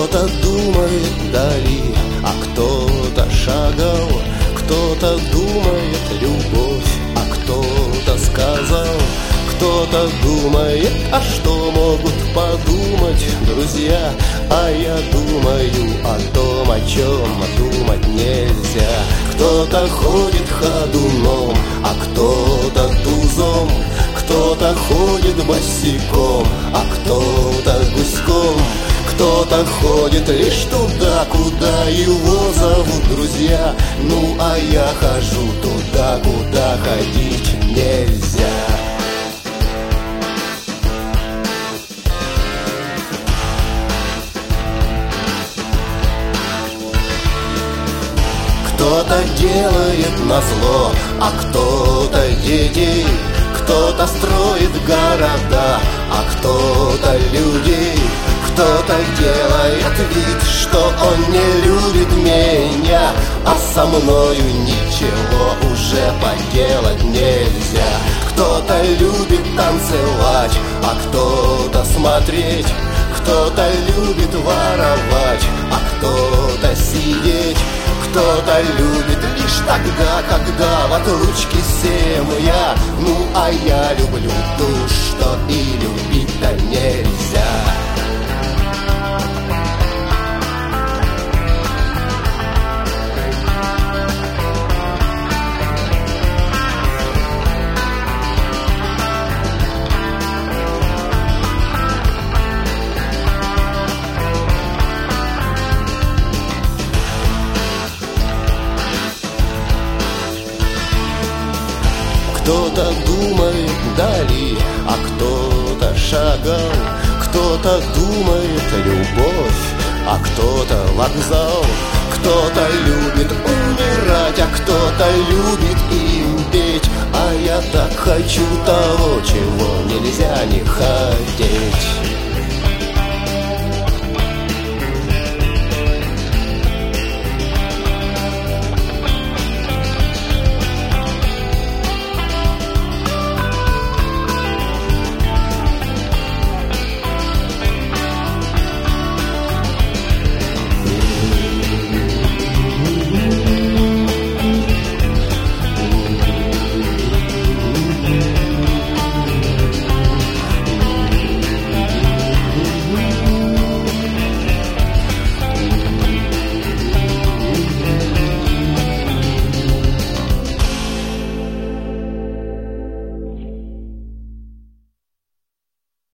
Кто-то думает вдали, а кто-то шагал. Кто-то думает любовь, а кто-то сказал. Кто-то думает, а что могут подумать друзья? А я думаю о том, о чем думать нельзя. Кто-то ходит ходуном, а кто-то тузом. Кто-то ходит босиком, а кто-то гуськом. Кто-то ходит лишь туда, куда его зовут друзья. Ну а я хожу туда, куда ходить нельзя. Кто-то делает назло, а кто-то детей. Кто-то строит города, а кто-то людей. Кто-то делает вид, что он не любит меня, а со мною ничего уже поделать нельзя. Кто-то любит танцевать, а кто-то смотреть. Кто-то любит воровать, а кто-то сидеть. Кто-то любит лишь тогда, когда в отлучке семья. Ну а я люблю ту, что и любить-то нельзя. Кто-то думает вдали, а кто-то шагал. Кто-то думает любовь, а кто-то вокзал. Кто-то любит умирать, а кто-то любит им петь. А я так хочу того, чего нельзя не хотеть.